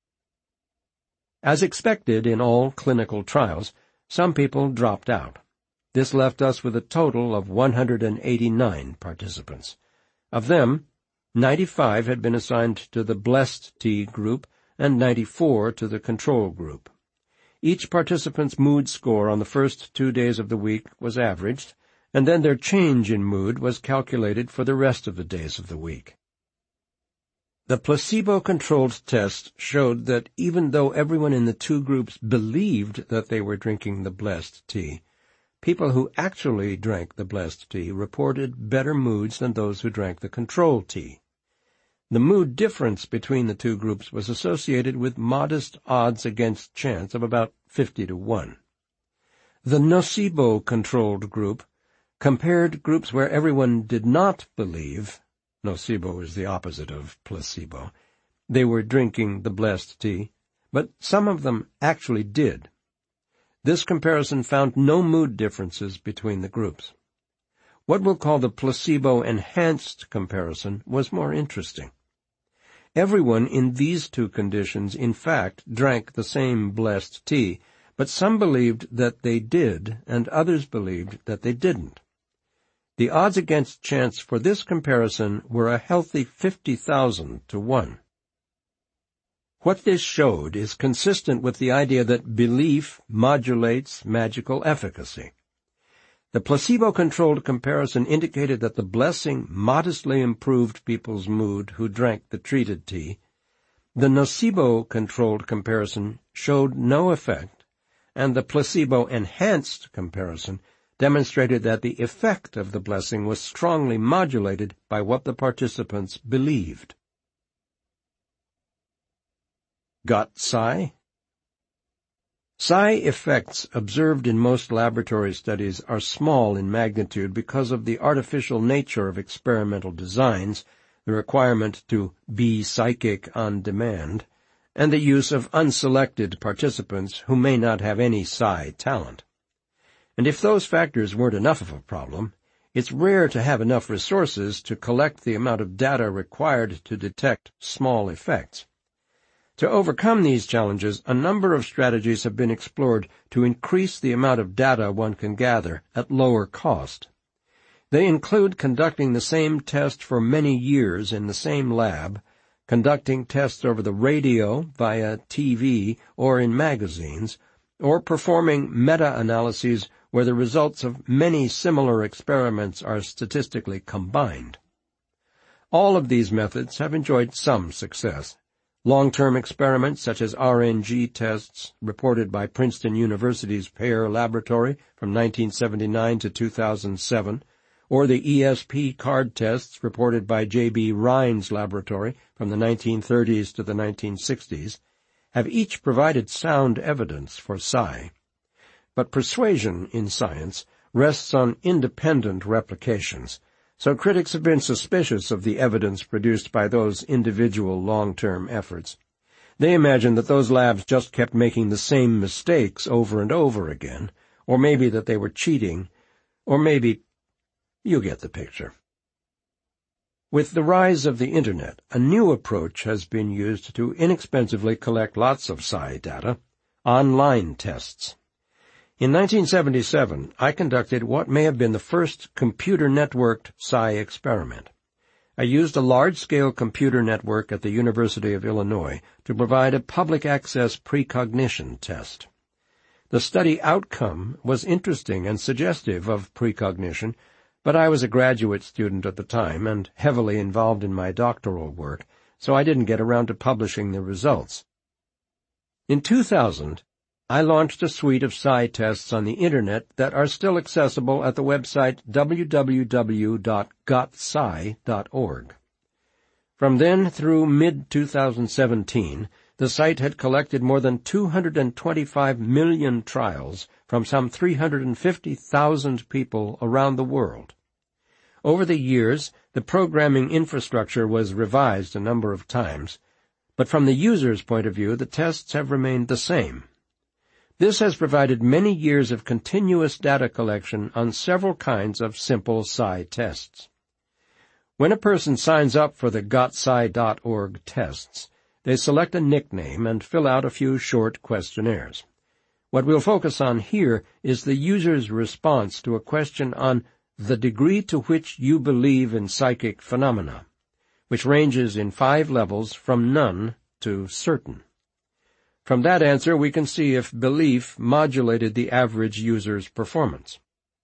S1: As expected in all clinical trials, some people dropped out. This left us with a total of one hundred eighty-nine participants. Of them, ninety-five had been assigned to the Blessed Tea group and ninety-four to the control group. Each participant's mood score on the first two days of the week was averaged, and then their change in mood was calculated for the rest of the days of the week. The placebo-controlled test showed that even though everyone in the two groups believed that they were drinking the Blessed Tea, people who actually drank the Blessed Tea reported better moods than those who drank the control tea. The mood difference between the two groups was associated with modest odds against chance of about fifty to one. The nocebo-controlled group compared groups where everyone did not believe — nocebo is the opposite of placebo — they were drinking the Blessed Tea, but some of them actually did. This comparison found no mood differences between the groups. What we'll call the placebo-enhanced comparison was more interesting. Everyone in these two conditions, in fact, drank the same Blessed Tea, but some believed that they did, and others believed that they didn't. The odds against chance for this comparison were a healthy fifty thousand to one. What this showed is consistent with the idea that belief modulates magical efficacy. The placebo-controlled comparison indicated that the blessing modestly improved people's mood who drank the treated tea. The nocebo-controlled comparison showed no effect, and the placebo-enhanced comparison demonstrated that the effect of the blessing was strongly modulated by what the participants believed. Got psi? Psi effects observed in most laboratory studies are small in magnitude because of the artificial nature of experimental designs, the requirement to be psychic on demand, and the use of unselected participants who may not have any psi talent. And if those factors weren't enough of a problem, it's rare to have enough resources to collect the amount of data required to detect small effects. To overcome these challenges, a number of strategies have been explored to increase the amount of data one can gather at lower cost. They include conducting the same test for many years in the same lab, conducting tests over the radio, via T V, or in magazines, or performing meta-analyses where the results of many similar experiments are statistically combined. All of these methods have enjoyed some success. Long-term experiments such as R N G tests reported by Princeton University's Pear Laboratory from nineteen seventy-nine to two thousand seven, or the E S P card tests reported by J B Rhine's laboratory from the nineteen thirties to the nineteen sixties, have each provided sound evidence for psi. But persuasion in science rests on independent replications, so critics have been suspicious of the evidence produced by those individual long-term efforts. They imagine that those labs just kept making the same mistakes over and over again, or maybe that they were cheating, or maybe— you get the picture. With the rise of the Internet, a new approach has been used to inexpensively collect lots of psi data: online tests. In nineteen seventy-seven, I conducted what may have been the first computer-networked psi experiment. I used a large-scale computer network at the University of Illinois to provide a public-access precognition test. The study outcome was interesting and suggestive of precognition, but I was a graduate student at the time and heavily involved in my doctoral work, so I didn't get around to publishing the results. In two thousand, I launched a suite of psi tests on the Internet that are still accessible at the website w w w dot got psi dot org. From then through mid twenty seventeen, the site had collected more than two hundred twenty-five million trials from some three hundred fifty thousand people around the world. Over the years, the programming infrastructure was revised a number of times, but from the user's point of view, the tests have remained the same. This has provided many years of continuous data collection on several kinds of simple psi tests. When a person signs up for the got psi dot org tests, they select a nickname and fill out a few short questionnaires. What we'll focus on here is the user's response to a question on the degree to which you believe in psychic phenomena, which ranges in five levels from none to certain. From that answer, we can see if belief modulated the average user's performance.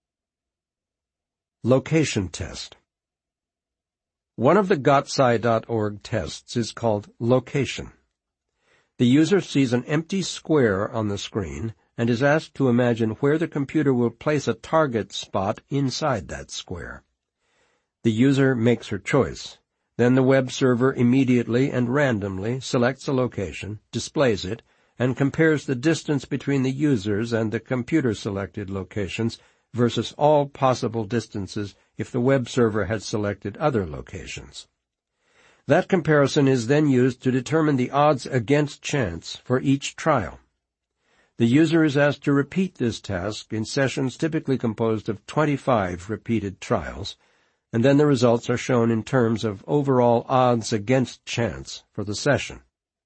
S1: Location test. One of the got psi dot org tests is called location. The user sees an empty square on the screen and is asked to imagine where the computer will place a target spot inside that square. The user makes her choice. Then the web server immediately and randomly selects a location, displays it, and compares the distance between the users and the computer-selected locations versus all possible distances if the web server had selected other locations. That comparison is then used to determine the odds against chance for each trial. The user is asked to repeat this task in sessions typically composed of twenty-five repeated trials, and then the results are shown in terms of overall odds against chance for the session.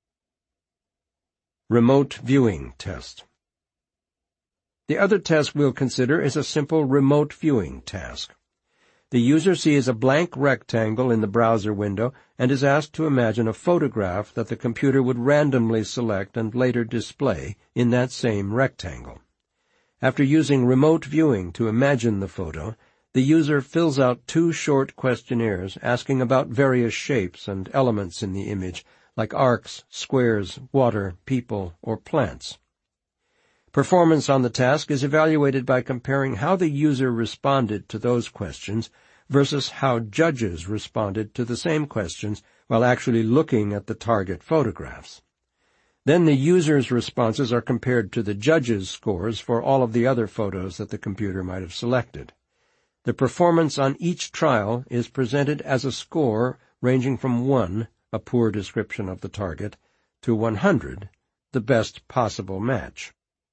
S1: Remote viewing test. The other test we'll consider is a simple remote viewing task. The user sees a blank rectangle in the browser window and is asked to imagine a photograph that the computer would randomly select and later display in that same rectangle. After using remote viewing to imagine the photo, the user fills out two short questionnaires asking about various shapes and elements in the image, like arcs, squares, water, people, or plants. Performance on the task is evaluated by comparing how the user responded to those questions versus how judges responded to the same questions while actually looking at the target photographs. Then the user's responses are compared to the judges' scores for all of the other photos that the computer might have selected. The performance on each trial is presented as a score ranging from one, a poor description of the target, to one hundred, the best possible match.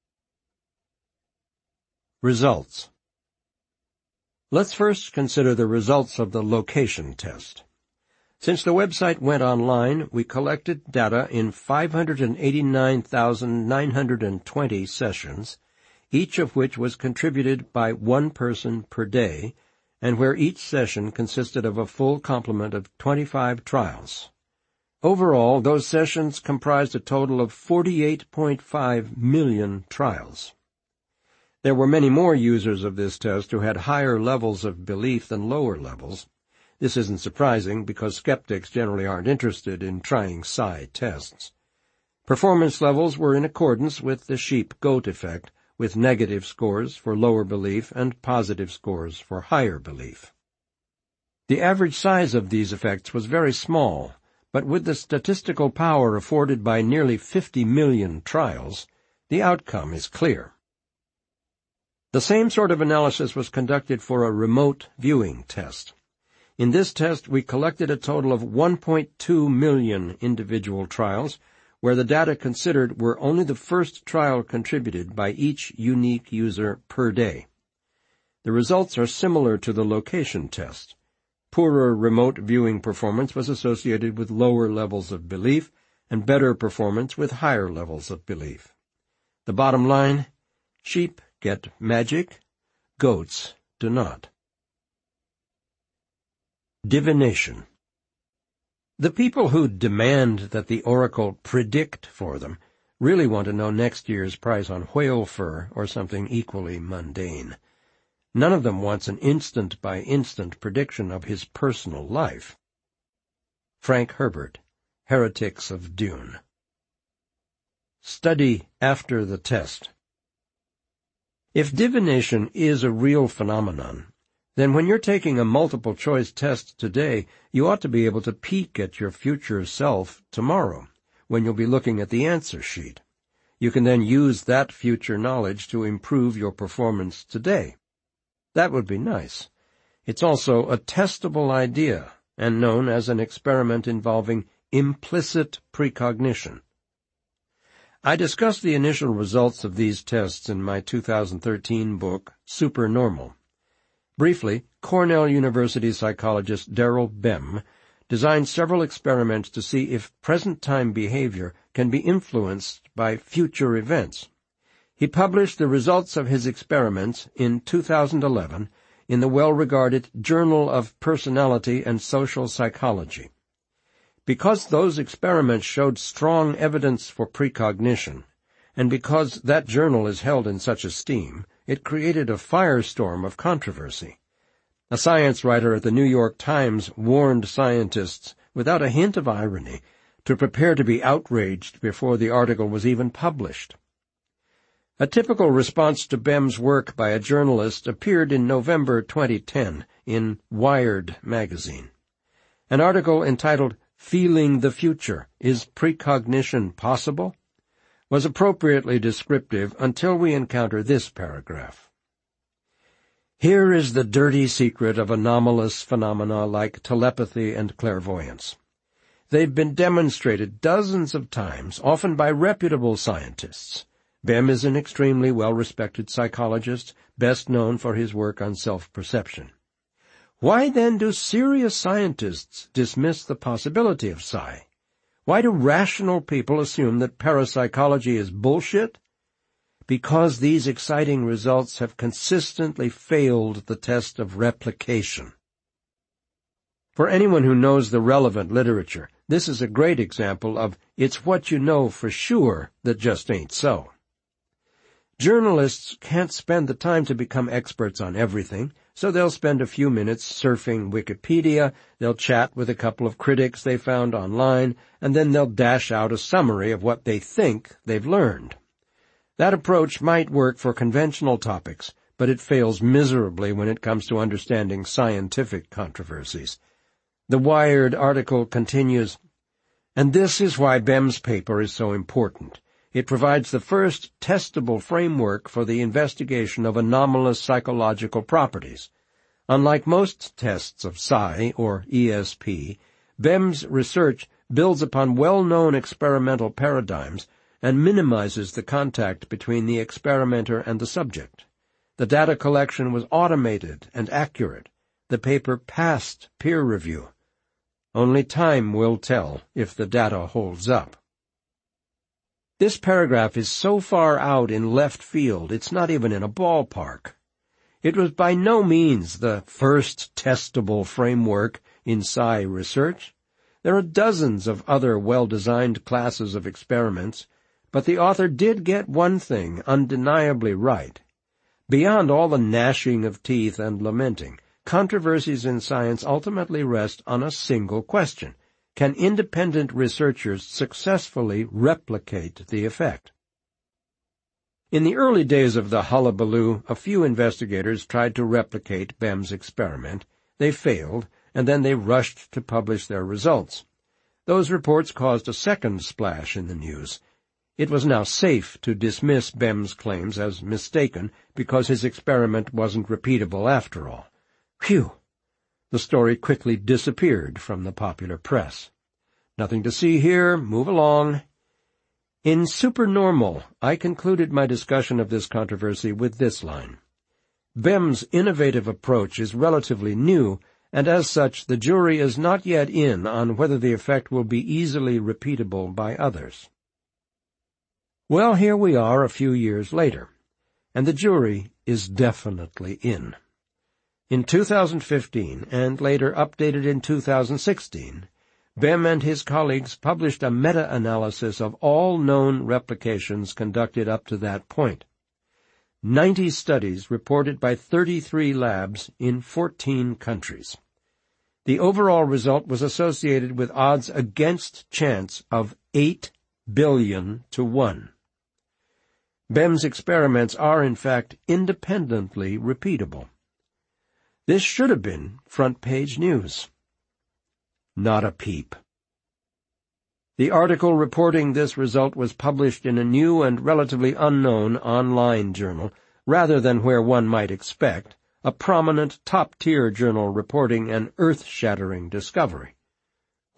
S1: Results. Let's first consider the results of the location test. Since the website went online, we collected data in five hundred eighty-nine thousand nine hundred twenty sessions, each of which was contributed by one person per day, and where each session consisted of a full complement of twenty-five trials. Overall, those sessions comprised a total of forty-eight point five million trials. There were many more users of this test who had higher levels of belief than lower levels. This isn't surprising because skeptics generally aren't interested in trying psi tests. Performance levels were in accordance with the sheep-goat effect, with negative scores for lower belief and positive scores for higher belief. The average size of these effects was very small, but with the statistical power afforded by nearly fifty million trials, the outcome is clear. The same sort of analysis was conducted for a remote viewing test. In this test, we collected a total of one point two million individual trials, where the data considered were only the first trial contributed by each unique user per day. The results are similar to the location test. Poorer remote viewing performance was associated with lower levels of belief, and better performance with higher levels of belief. The bottom line: sheep get magic, goats do not. Divination. The people who demand that the oracle predict for them really want to know next year's price on whale fur or something equally mundane. None of them wants an instant-by-instant prediction of his personal life. Frank Herbert, Heretics of Dune. Study after the test. If divination is a real phenomenon, then when you're taking a multiple-choice test today, you ought to be able to peek at your future self tomorrow, when you'll be looking at the answer sheet. You can then use that future knowledge to improve your performance today. That would be nice. It's also a testable idea, and known as an experiment involving implicit precognition. I discussed the initial results of these tests in my two thousand thirteen book, Supernormal. Briefly, Cornell University psychologist Daryl Bem designed several experiments to see if present-time behavior can be influenced by future events. He published the results of his experiments in two thousand eleven in the well-regarded Journal of Personality and Social Psychology. Because those experiments showed strong evidence for precognition, and because that journal is held in such esteem, it created a firestorm of controversy. A science writer at the New York Times warned scientists, without a hint of irony, to prepare to be outraged before the article was even published. A typical response to Bem's work by a journalist appeared in November twenty ten in Wired magazine. An article entitled, "Feeling the Future, Is Precognition Possible?" was appropriately descriptive until we encounter this paragraph. Here is the dirty secret of anomalous phenomena like telepathy and clairvoyance. They've been demonstrated dozens of times, often by reputable scientists. Bem is an extremely well-respected psychologist, best known for his work on self-perception. Why then do serious scientists dismiss the possibility of psi? Why do rational people assume that parapsychology is bullshit? Because these exciting results have consistently failed the test of replication. For anyone who knows the relevant literature, this is a great example of it's what you know for sure that just ain't so. Journalists can't spend the time to become experts on everything, so they'll spend a few minutes surfing Wikipedia, they'll chat with a couple of critics they found online, and then they'll dash out a summary of what they think they've learned. That approach might work for conventional topics, but it fails miserably when it comes to understanding scientific controversies. The Wired article continues, "And this is why Bem's paper is so important. It provides the first testable framework for the investigation of anomalous psychological properties. Unlike most tests of psi, or E S P, Bem's research builds upon well-known experimental paradigms and minimizes the contact between the experimenter and the subject. The data collection was automated and accurate. The paper passed peer review. Only time will tell if the data holds up." This paragraph is so far out in left field it's not even in a ballpark. It was by no means the first testable framework in psi research. There are dozens of other well-designed classes of experiments, but the author did get one thing undeniably right. Beyond all the gnashing of teeth and lamenting, controversies in science ultimately rest on a single question. Can independent researchers successfully replicate the effect? In the early days of the hullabaloo, a few investigators tried to replicate Bem's experiment. They failed, and then they rushed to publish their results. Those reports caused a second splash in the news. It was now safe to dismiss Bem's claims as mistaken because his experiment wasn't repeatable after all. Phew! The story quickly disappeared from the popular press. Nothing to see here, move along. In Supernormal, I concluded my discussion of this controversy with this line. Bem's innovative approach is relatively new, and as such the jury is not yet in on whether the effect will be easily repeatable by others. Well, here we are a few years later, and the jury is definitely in. In two thousand fifteen, and later updated in two thousand sixteen, Bem and his colleagues published a meta-analysis of all known replications conducted up to that point. Ninety studies reported by thirty-three labs in fourteen countries. The overall result was associated with odds against chance of eight billion to one. Behm's experiments are, in fact, independently repeatable. This should have been front-page news. Not a peep. The article reporting this result was published in a new and relatively unknown online journal, rather than where one might expect, a prominent top-tier journal reporting an earth-shattering discovery.